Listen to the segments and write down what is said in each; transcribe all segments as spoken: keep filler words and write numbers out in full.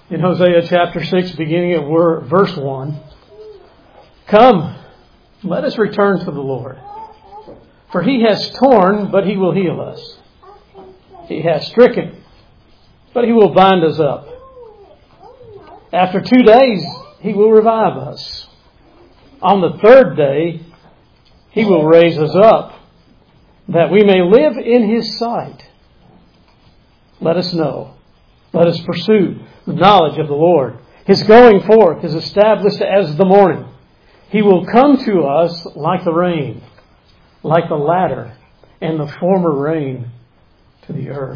in Hosea chapter six, beginning at verse one. Come, let us return to the Lord. For He has torn, but He will heal us. He has stricken, but He will bind us up. After two days, He will revive us. On the third day, He will raise us up, that we may live in His sight. Let us know. Let us pursue the knowledge of the Lord. His going forth is established as the morning. He will come to us like the rain, like the latter and the former rain to the earth.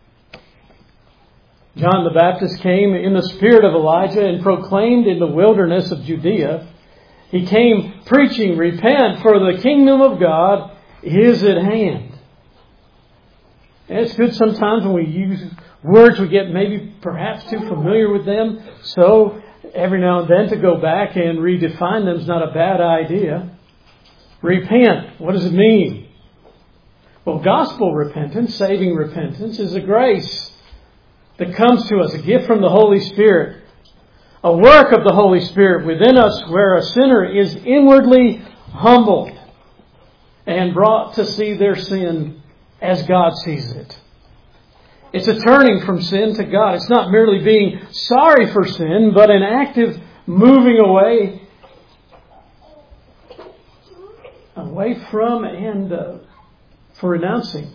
John the Baptist came in the spirit of Elijah and proclaimed in the wilderness of Judea. He came preaching, repent, for the kingdom of God is at hand. And it's good sometimes when we use words we get maybe perhaps too familiar with them. So every now and then to go back and redefine them is not a bad idea. Repent. What does it mean? Well, gospel repentance, saving repentance, is a grace that comes to us, a gift from the Holy Spirit. A work of the Holy Spirit within us where a sinner is inwardly humbled and brought to see their sin as God sees it. It's a turning from sin to God. It's not merely being sorry for sin, but an active moving away, away from and uh, for renouncing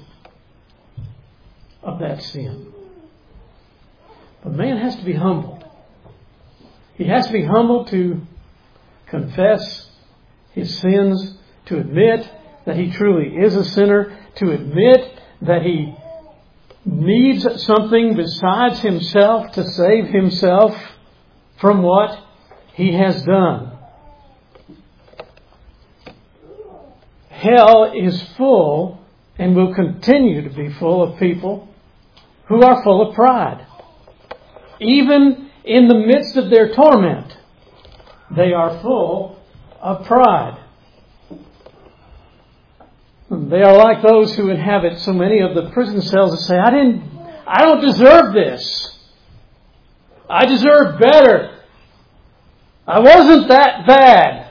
of that sin. But man has to be humbled. He has to be humbled to confess his sins, to admit that he truly is a sinner, to admit that he needs something besides himself to save himself from what he has done. Hell is full and will continue to be full of people who are full of pride. Even in the midst of their torment, they are full of pride. They are like those who inhabit so many of the prison cells that say, I didn't, I don't deserve this. I deserve better. I wasn't that bad.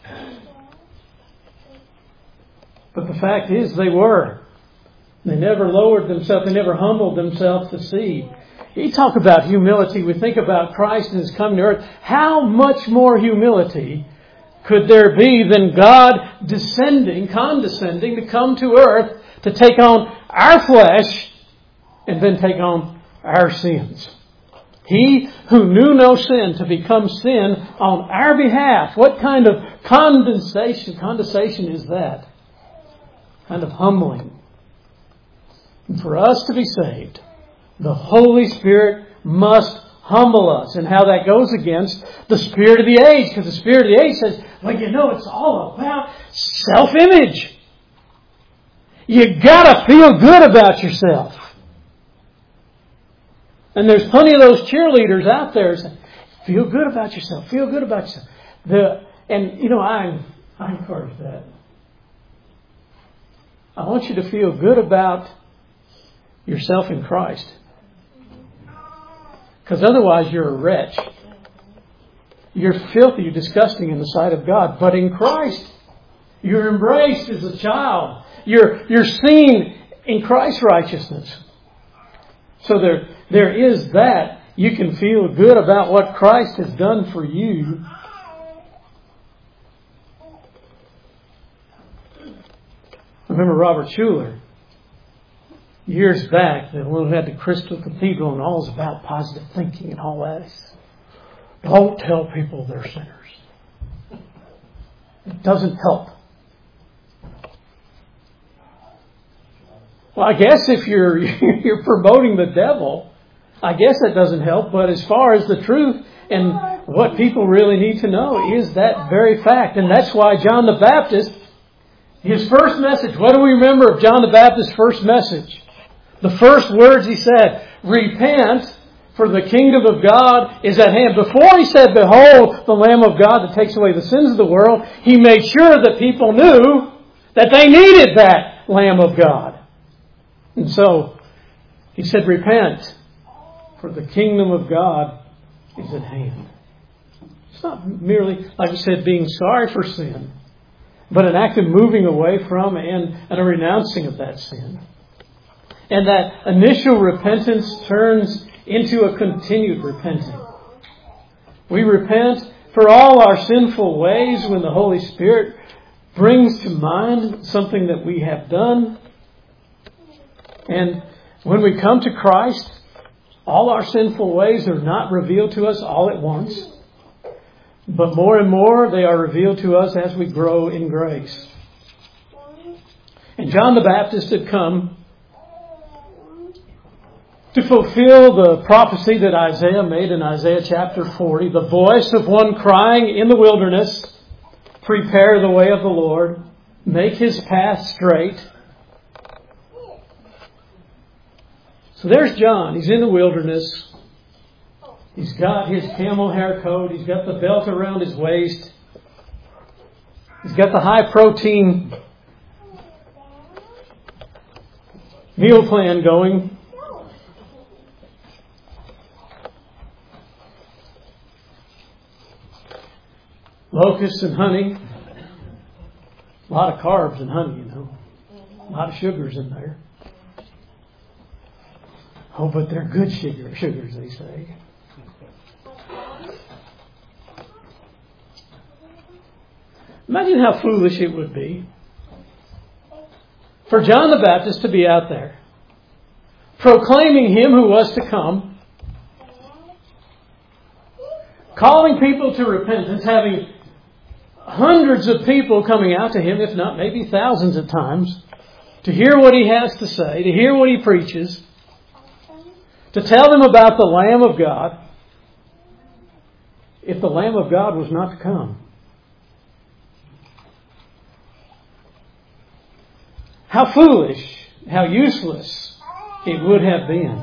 But the fact is they were. They never lowered themselves. They never humbled themselves to see. You talk about humility. We think about Christ and His coming to earth. How much more humility could there be than God descending, condescending to come to earth to take on our flesh and then take on our sins? He who knew no sin to become sin on our behalf. What kind of condensation, condensation is that? Kind of humbling. And for us to be saved, the Holy Spirit must humble us. And how that goes against the spirit of the age. Because the spirit of the age says, well, you know, it's all about self-image. You got to feel good about yourself. And there's plenty of those cheerleaders out there saying, feel good about yourself. Feel good about yourself. The, and, you know, I, I encourage that. I want you to feel good about yourself in Christ. Because otherwise you're a wretch. You're filthy, you're disgusting in the sight of God. But in Christ, you're embraced as a child. You're, you're seen in Christ's righteousness. So there, there is that. You can feel good about what Christ has done for you. I remember Robert Schuller. Years back, that when we had the Crystal Cathedral and all was about positive thinking and all that. Don't tell people they're sinners. It doesn't help. Well, I guess if you're you're promoting the devil, I guess that doesn't help. But as far as the truth and what people really need to know is that very fact. And that's why John the Baptist, his first message, what do we remember of John the Baptist's first message? The first words he said, repent, for the kingdom of God is at hand. Before he said, behold, the Lamb of God that takes away the sins of the world, he made sure that people knew that they needed that Lamb of God. And so, he said, repent, for the kingdom of God is at hand. It's not merely, like I said, being sorry for sin, but an act of moving away from and, and a renouncing of that sin. And that initial repentance turns into a continued repenting. We repent for all our sinful ways when the Holy Spirit brings to mind something that we have done. And when we come to Christ, all our sinful ways are not revealed to us all at once, but more and more they are revealed to us as we grow in grace. And John the Baptist had come to fulfill the prophecy that Isaiah made in Isaiah chapter forty, the voice of one crying in the wilderness, prepare the way of the Lord, make His path straight. So there's John. He's in the wilderness. He's got his camel hair coat. He's got the belt around his waist. He's got the high protein meal plan going. Locusts and honey. A lot of carbs and honey, you know. A lot of sugars in there. Oh, but they're good sugar, sugars, they say. Imagine how foolish it would be for John the Baptist to be out there proclaiming Him who was to come, calling people to repentance, having hundreds of people coming out to Him, if not maybe thousands at times, to hear what He has to say, to hear what He preaches, to tell them about the Lamb of God, if the Lamb of God was not to come. How foolish, how useless it would have been.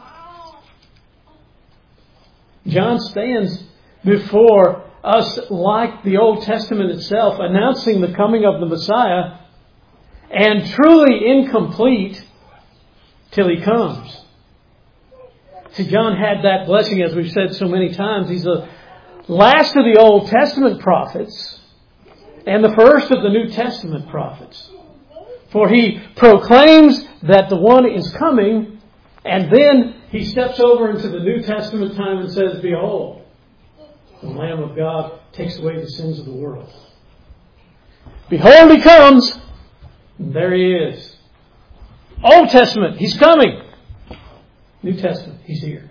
John stands before us like the Old Testament itself, announcing the coming of the Messiah, and truly incomplete till He comes. See, John had that blessing, as we've said so many times. He's the last of the Old Testament prophets and the first of the New Testament prophets. For he proclaims that the one is coming, and then he steps over into the New Testament time and says, behold, the Lamb of God takes away the sins of the world. Behold, He comes. And there He is. Old Testament, He's coming. New Testament, He's here.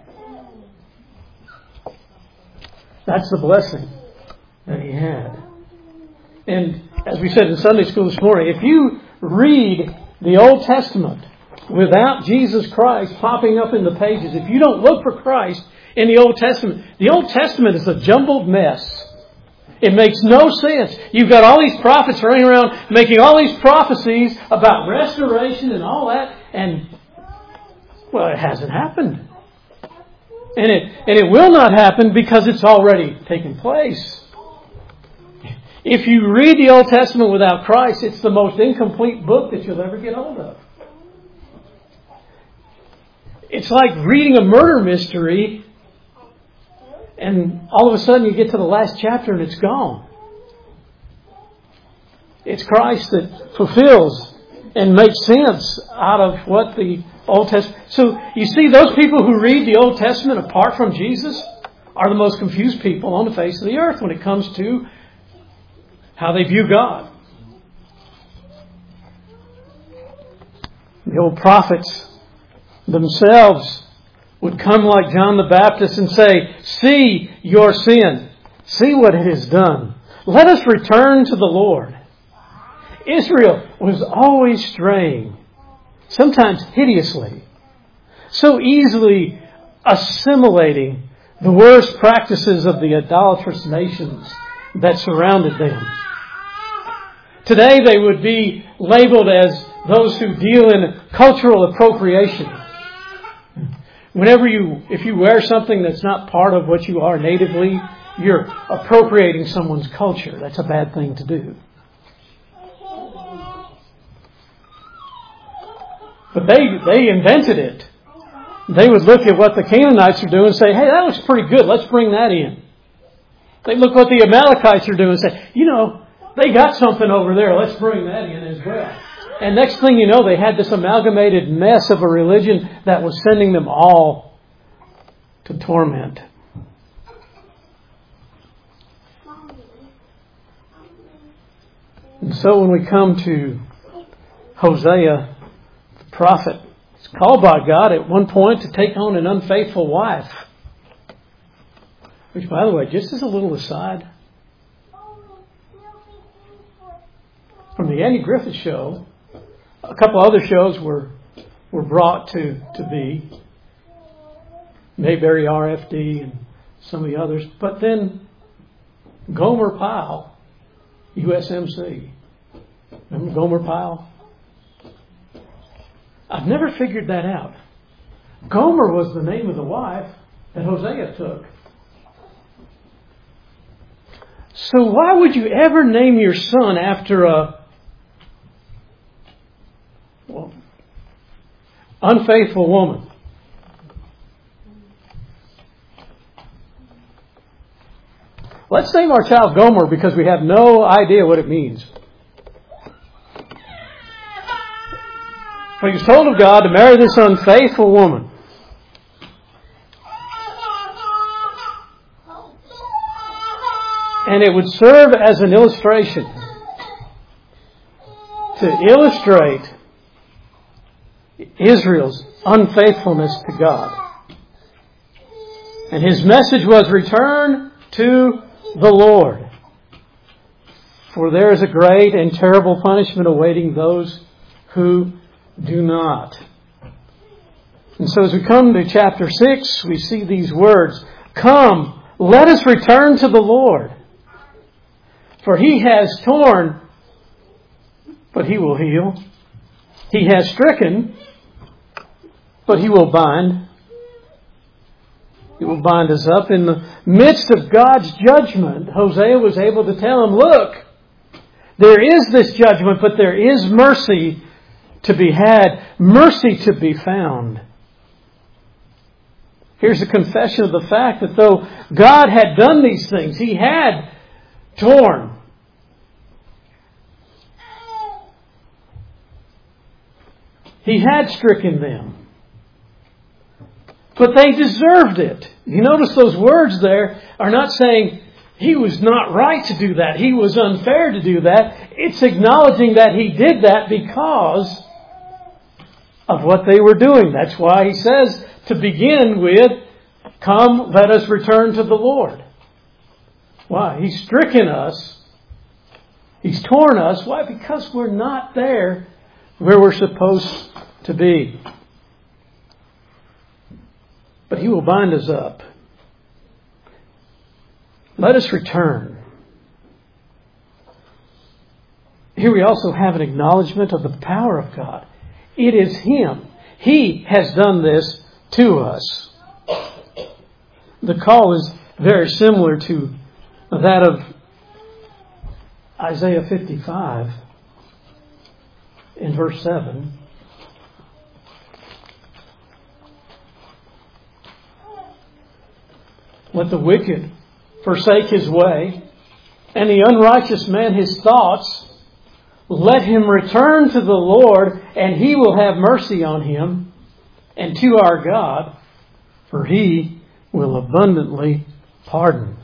That's the blessing that He had. And as we said in Sunday school this morning, if you read the Old Testament without Jesus Christ popping up in the pages, if you don't look for Christ in the Old Testament, the Old Testament is a jumbled mess. It makes no sense. You've got all these prophets running around making all these prophecies about restoration and all that, and well, it hasn't happened. And it and it will not happen because it's already taken place. If you read the Old Testament without Christ, it's the most incomplete book that you'll ever get hold of. It's like reading a murder mystery, and all of a sudden you get to the last chapter and it's gone. It's Christ that fulfills and makes sense out of what the Old Testament... So you see, those people who read the Old Testament apart from Jesus are the most confused people on the face of the earth when it comes to how they view God. The old prophets themselves would come like John the Baptist and say, see your sin. See what it has done. Let us return to the Lord. Israel was always straying, sometimes hideously, so easily assimilating the worst practices of the idolatrous nations that surrounded them. Today they would be labeled as those who deal in cultural appropriation. Whenever you, if you wear something that's not part of what you are natively, you're appropriating someone's culture. That's a bad thing to do. But they they invented it. They would look at what the Canaanites are doing and say, hey, that looks pretty good. Let's bring that in. They look what the Amalekites are doing and say, you know, they got something over there. Let's bring that in as well. And next thing you know, they had this amalgamated mess of a religion that was sending them all to torment. And so when we come to Hosea, the prophet, he's called by God at one point to take on an unfaithful wife. Which, by the way, just as a little aside, from the Andy Griffith Show, a couple other shows were were brought to, to be. Mayberry R F D and some of the others. But then Gomer Pyle, U S M C. Remember Gomer Pyle? I've never figured that out. Gomer was the name of the wife that Hosea took. So why would you ever name your son after a well, unfaithful woman? Let's name our child Gomer because we have no idea what it means. But he was told of God to marry this unfaithful woman. And it would serve as an illustration to illustrate Israel's unfaithfulness to God. And his message was, return to the Lord. For there is a great and terrible punishment awaiting those who do not. And so as we come to chapter six, we see these words, come, let us return to the Lord. For he has torn, but he will heal. He has stricken, but he will bind. He will bind us up. In the midst of God's judgment, Hosea was able to tell him, look, there is this judgment, but there is mercy to be had, mercy to be found. Here's a confession of the fact that though God had done these things, he had torn, he had stricken them, but they deserved it. You notice those words there are not saying he was not right to do that, he was unfair to do that. It's acknowledging that he did that because of what they were doing. That's why he says to begin with, come, let us return to the Lord. Why? He's stricken us. He's torn us. Why? Because we're not there where we're supposed to be. But he will bind us up. Let us return. Here we also have an acknowledgement of the power of God. It is him. He has done this to us. The call is very similar to that of Isaiah fifty-five in verse seven. Let the wicked forsake his way, and the unrighteous man his thoughts. Let him return to the Lord, and he will have mercy on him, and to our God, for he will abundantly pardon.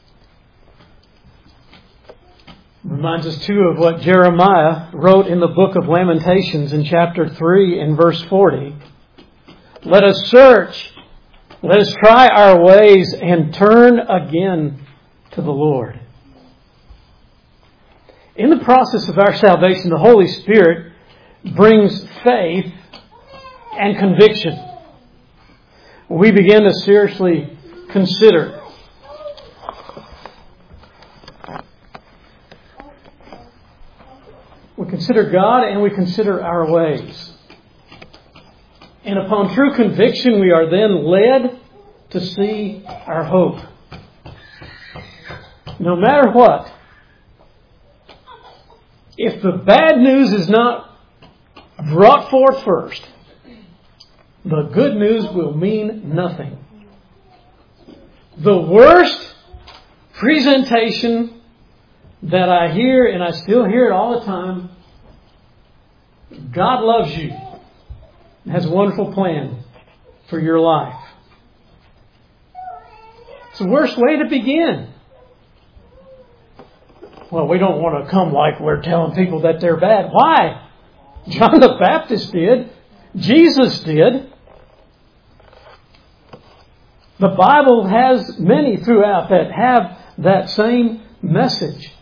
Reminds us too of what Jeremiah wrote in the book of Lamentations in chapter three and verse forty. Let us search, let us try our ways and turn again to the Lord. In the process of our salvation, the Holy Spirit brings faith and conviction. We begin to seriously consider we consider God and we consider our ways. And upon true conviction, we are then led to see our hope. No matter what, if the bad news is not brought forth first, the good news will mean nothing. The worst presentation that I hear, and I still hear it all the time, God loves you and has a wonderful plan for your life. It's the worst way to begin. Well, we don't want to come like we're telling people that they're bad. Why? John the Baptist did. Jesus did. The Bible has many throughout that have that same message.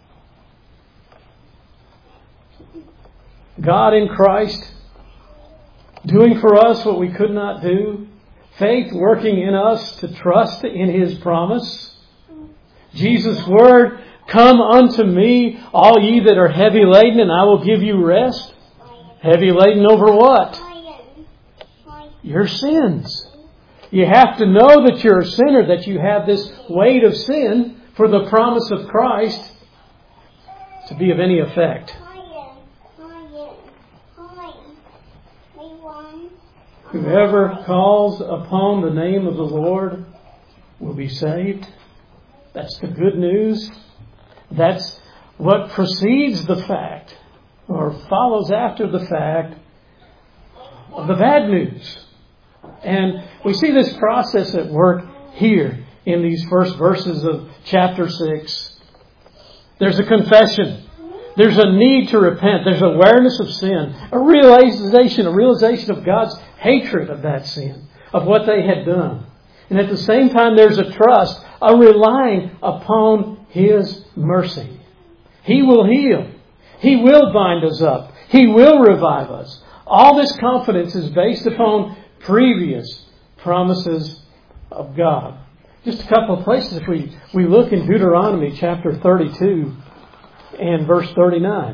God in Christ doing for us what we could not do. Faith working in us to trust in His promise. Jesus' word, come unto me, all ye that are heavy laden, and I will give you rest. Heavy laden over what? Your sins. You have to know that you're a sinner, that you have this weight of sin for the promise of Christ to be of any effect. Whoever calls upon the name of the Lord will be saved. That's the good news. That's what precedes the fact, or follows after the fact, of the bad news. And we see this process at work here in these first verses of chapter six. There's a confession. There's a need to repent. There's awareness of sin. A realization, a realization of God's hatred of that sin, of what they had done. And at the same time, there's a trust, a relying upon His mercy. He will heal. He will bind us up. He will revive us. All this confidence is based upon previous promises of God. Just a couple of places. If we, we look in Deuteronomy chapter thirty-two and verse thirty-nine.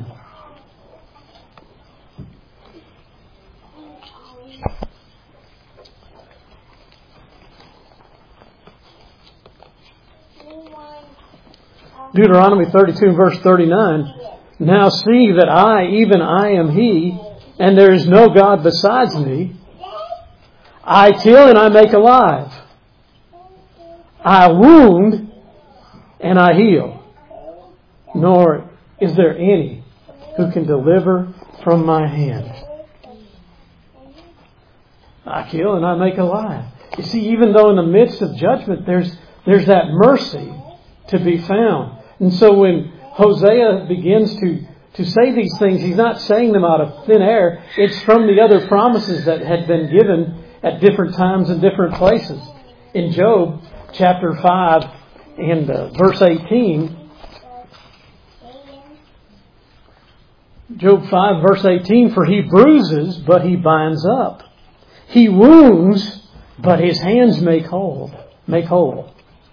Deuteronomy thirty-two verse thirty-nine. Now see that I, even I am He, and there is no God besides me. I kill and I make alive. I wound and I heal. Nor is there any who can deliver from my hand. I kill and I make alive. You see, even though in the midst of judgment, there's there's that mercy to be found. And so when Hosea begins to, to say these things, he's not saying them out of thin air. It's from the other promises that had been given at different times and different places. In Job chapter five and uh, verse eighteen, Job five verse eighteen, for He bruises, but He binds up. He wounds, but His hands make whole. Make whole.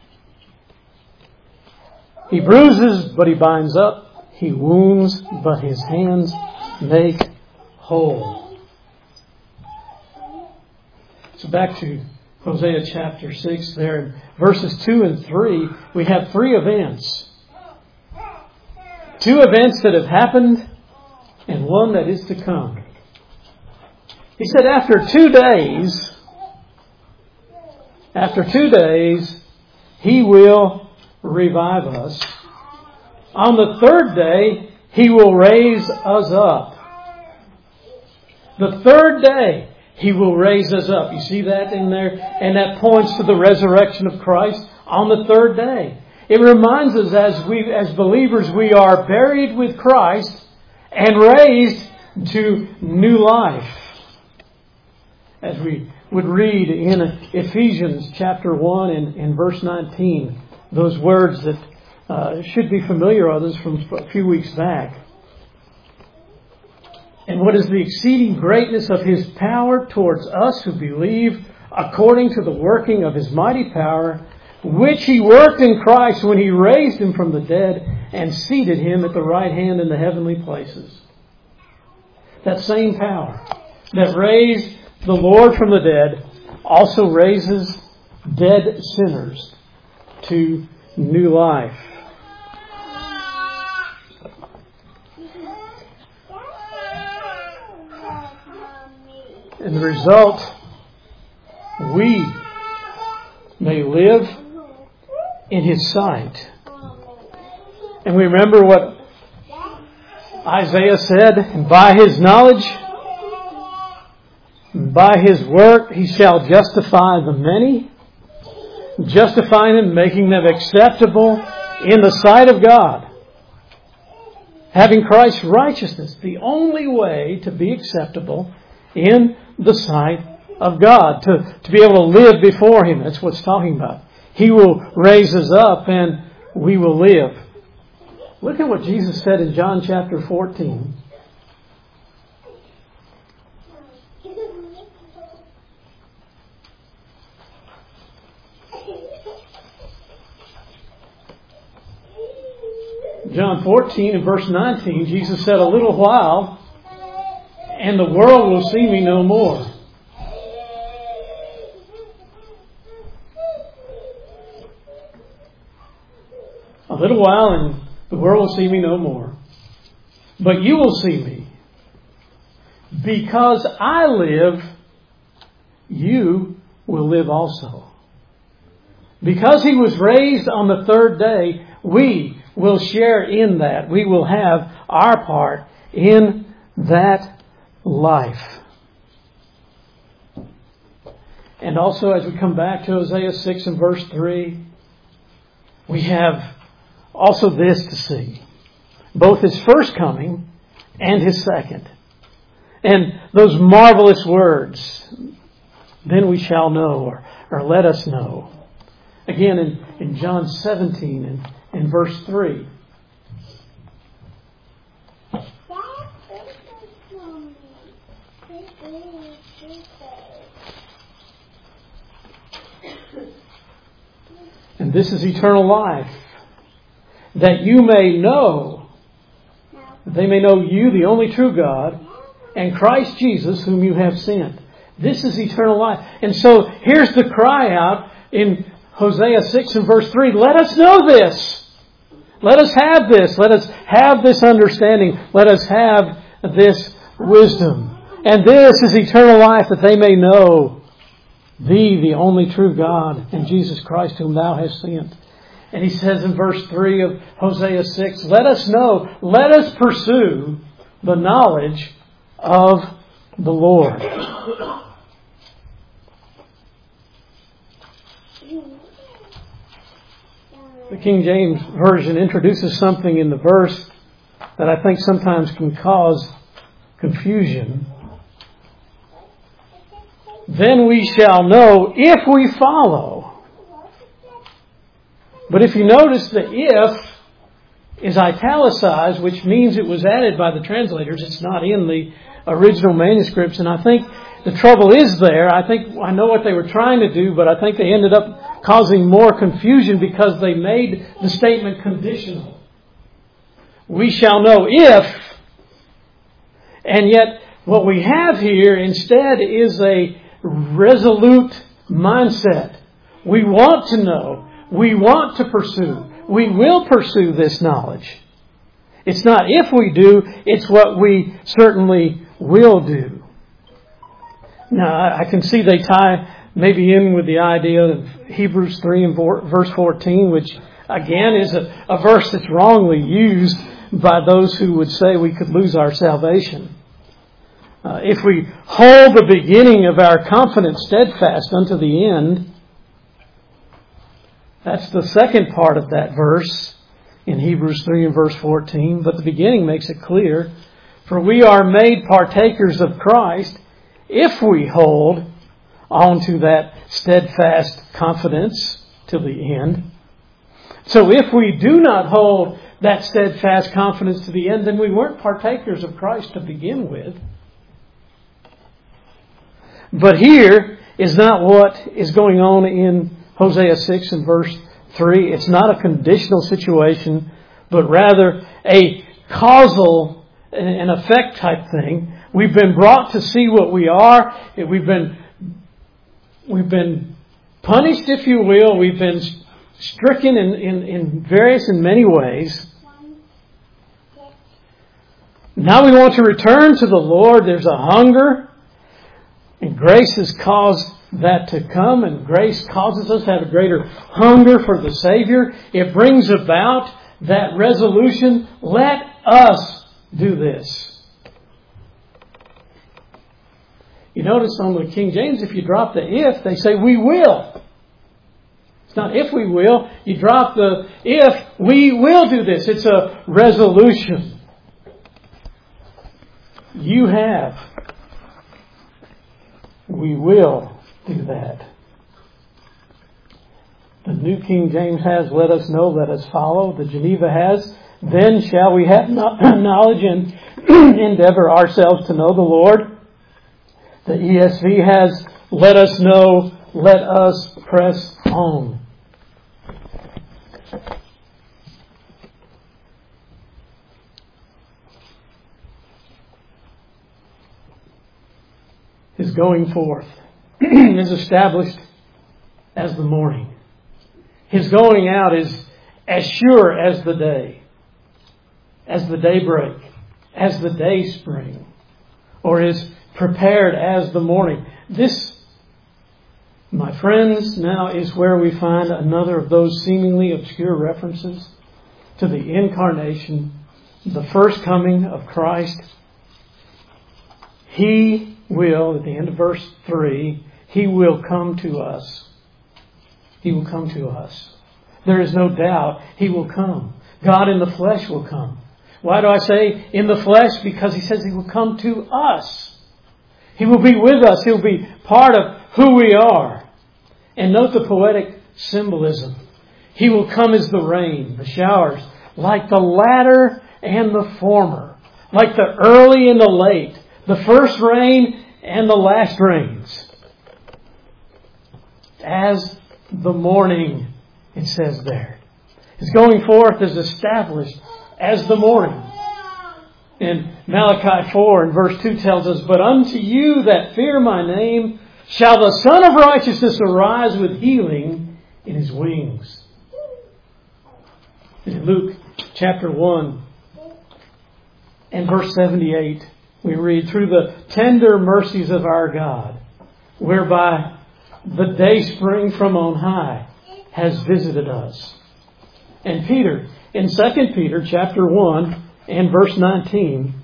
He bruises, but He binds up. He wounds, but His hands make whole. So back to Hosea chapter six there. In verses two and three, we have three events. Two events that have happened and one that is to come. He said after two days, after two days, He will revive us. On the third day, He will raise us up. The third day, He will raise us up. You see that in there? And that points to the resurrection of Christ on the third day. It reminds us as we, as believers, we are buried with Christ and raised to new life. As we would read in Ephesians chapter one and, and verse nineteen, those words that uh, should be familiar to others from a few weeks back. And what is the exceeding greatness of His power towards us who believe, according to the working of His mighty power, which He worked in Christ when He raised Him from the dead and seated Him at the right hand in the heavenly places. That same power that raised the Lord from the dead also raises dead sinners to new life. And the result we may live in His sight. And we remember what Isaiah said, and by His knowledge, by His work, He shall justify the many, justifying them, making them acceptable in the sight of God. Having Christ's righteousness, the only way to be acceptable in the sight of God, to, to be able to live before Him. That's what it's talking about. He will raise us up and we will live. Look at what Jesus said in John chapter fourteen. John fourteen and verse nineteen, Jesus said, "A little while, and the world will see me no more. A little while, and the world will see me no more. But you will see me. Because I live, you will live also." Because He was raised on the third day, we will share in that. We will have our part in that life. And also, as we come back to Hosea six and verse three, we have also this to see. Both His first coming and His second. And those marvelous words, "Then we shall know," or, or "let us know." Again, in, in John seventeen and in verse three. "And this is eternal life, that you may know," that they may know you, the only true God, and Christ Jesus, whom you have sent. This is eternal life. And so here's the cry out in Hosea six and verse three. Let us know this. Let us have this. Let us have this understanding. Let us have this wisdom. And this is eternal life, that they may know Thee, the only true God, and Jesus Christ, whom Thou hast sent. And He says in verse three of Hosea six, let us know, let us pursue the knowledge of the Lord. The King James Version introduces something in the verse that I think sometimes can cause confusion. Then we shall know if we follow. But if you notice, the if is italicized, which means it was added by the translators. It's not in the original manuscripts. And I think the trouble is there. I think I know what they were trying to do, but I think they ended up causing more confusion because they made the statement conditional. We shall know if, and yet what we have here instead is a resolute mindset. We want to know. We want to pursue. We will pursue this knowledge. It's not if we do, it's what we certainly will do. Now, I can see they tie maybe in with the idea of Hebrews three and verse fourteen, which again is a, a verse that's wrongly used by those who would say we could lose our salvation. Uh, if we hold the beginning of our confidence steadfast unto the end, that's the second part of that verse in Hebrews three and verse fourteen. But the beginning makes it clear. For we are made partakers of Christ if we hold on to that steadfast confidence till the end. So if we do not hold that steadfast confidence to the end, then we weren't partakers of Christ to begin with. But here is not what is going on in Hosea six and verse three. It's not a conditional situation, but rather a causal and effect type thing. We've been brought to see what we are. We've been, we've been punished, if you will. We've been stricken in, in, in various and many ways. Now we want to return to the Lord. There's a hunger. And grace has caused that to come, and grace causes us to have a greater hunger for the Savior. It brings about that resolution, let us do this. You notice on the King James, if you drop the if, they say we will. It's not if we will. You drop the if, we will do this. It's a resolution. You have. We will do that. The New King James has, let us know, let us follow. The Geneva has, then shall we have knowledge and endeavor ourselves to know the Lord. The E S V has, let us know, let us press on. His going forth is established as the morning. His going out is as sure as the day, as the daybreak, as the day spring, or is prepared as the morning. This, my friends, now is where we find another of those seemingly obscure references to the incarnation, the first coming of Christ. He will, at the end of verse three, He will come to us. He will come to us. There is no doubt He will come. God in the flesh will come. Why do I say in the flesh? Because He says He will come to us. He will be with us. He will be part of who we are. And note the poetic symbolism. He will come as the rain, the showers, like the latter and the former, like the early and the late, the first rain and the last rains. As the morning, it says there. His going forth is established as the morning. And Malachi four and verse two tells us, but unto you that fear my name shall the Son of Righteousness arise with healing in His wings. In Luke chapter one and verse seventy-eight, we read, through the tender mercies of our God, whereby the day spring from on high has visited us. And Peter, in Second Peter chapter one and verse nineteen,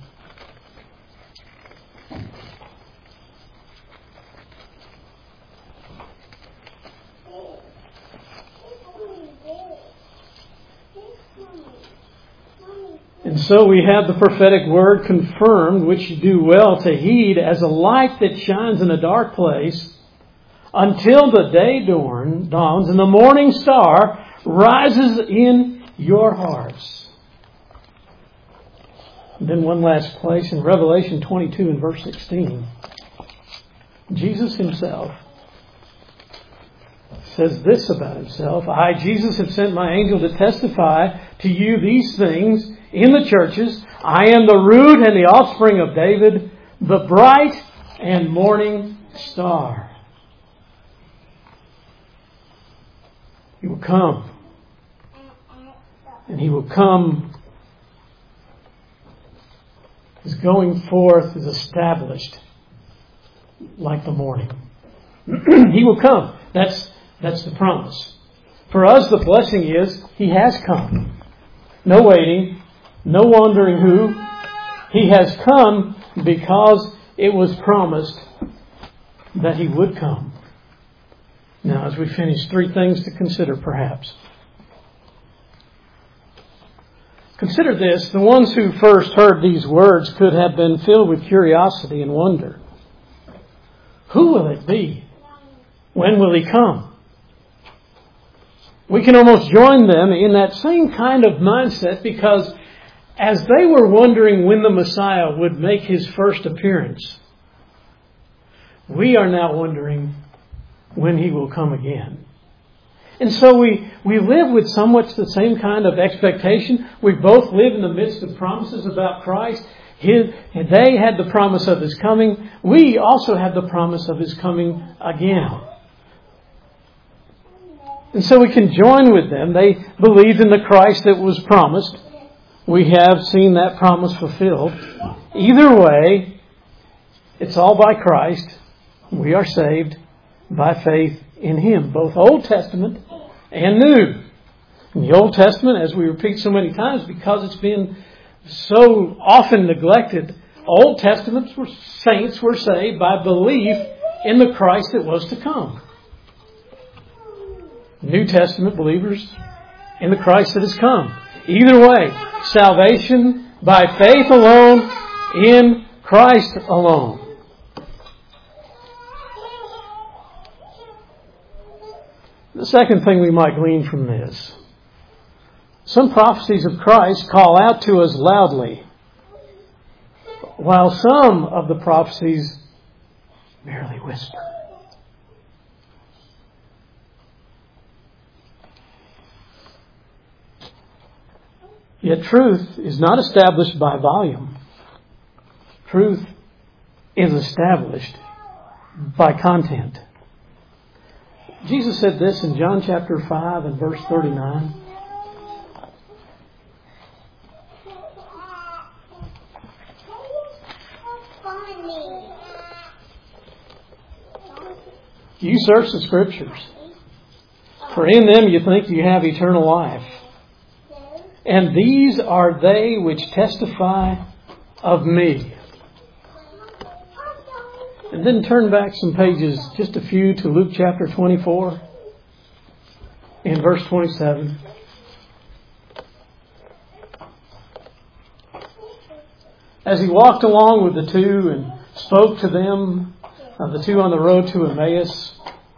and so we have the prophetic word confirmed, which you do well to heed, as a light that shines in a dark place, until the day dawn, dawns and the morning star rises in your hearts. And then one last place in Revelation twenty-two and verse sixteen. Jesus Himself says this about Himself. I, Jesus, have sent my angel to testify to you these things in the churches. I am the root and the offspring of David, the bright and morning star. He will come. And He will come. His going forth is established like the morning. He will come. That's, that's the promise. For us, the blessing is He has come. No waiting. No wondering who. He has come because it was promised that He would come. Now, as we finish, three things to consider perhaps. Consider this. The ones who first heard these words could have been filled with curiosity and wonder. Who will it be? When will He come? We can almost join them in that same kind of mindset, because as they were wondering when the Messiah would make His first appearance, we are now wondering when He will come again. And so we, we live with somewhat the same kind of expectation. We both live in the midst of promises about Christ. His, they had the promise of His coming. We also have the promise of His coming again. And so we can join with them. They believed in the Christ that was promised. We have seen that promise fulfilled. Either way, it's all by Christ. We are saved. by faith in Him, both Old Testament and New. In the Old Testament, as we repeat so many times, because it's been so often neglected, Old Testament saints were saved by belief in the Christ that was to come. New Testament believers in the Christ that has come. Either way, salvation by faith alone, in Christ alone. The second thing we might glean from this. Some prophecies of Christ call out to us loudly, while some of the prophecies merely whisper. Yet truth is not established by volume. Truth is established by content. Jesus said this in John chapter five and verse thirty-nine. You search the Scriptures, for in them you think you have eternal life. And these are they which testify of me. And then turn back some pages, just a few, to Luke chapter twenty-four, in verse twenty-seven. As He walked along with the two and spoke to them, uh, the two on the road to Emmaus,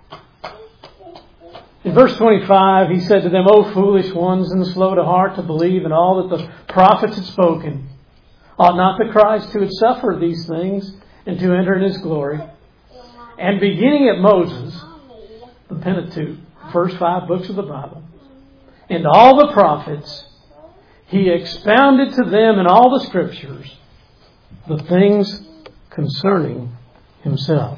in verse twenty-five, He said to them, O foolish ones, and slow to heart to believe in all that the prophets had spoken. Ought not the Christ who had suffered these things and to enter in His glory? And beginning at Moses, the Pentateuch, the first five books of the Bible, and all the prophets, He expounded to them in all the Scriptures the things concerning Himself.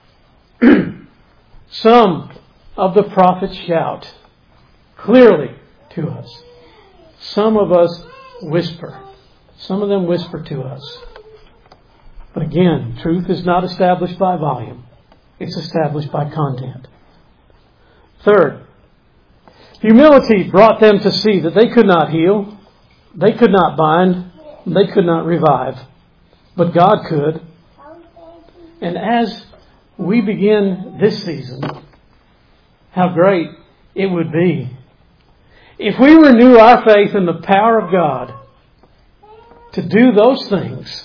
Some of the prophets shout clearly to us. Some of us whisper. Some of them whisper to us. But again, truth is not established by volume. It's established by content. Third, humility brought them to see that they could not heal, they could not bind, they could not revive, but God could. And as we begin this season, how great it would be if we renew our faith in the power of God to do those things,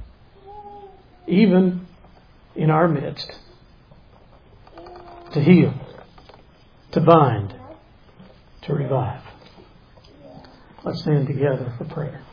even in our midst, to heal, to bind, to revive. Let's stand together for prayer.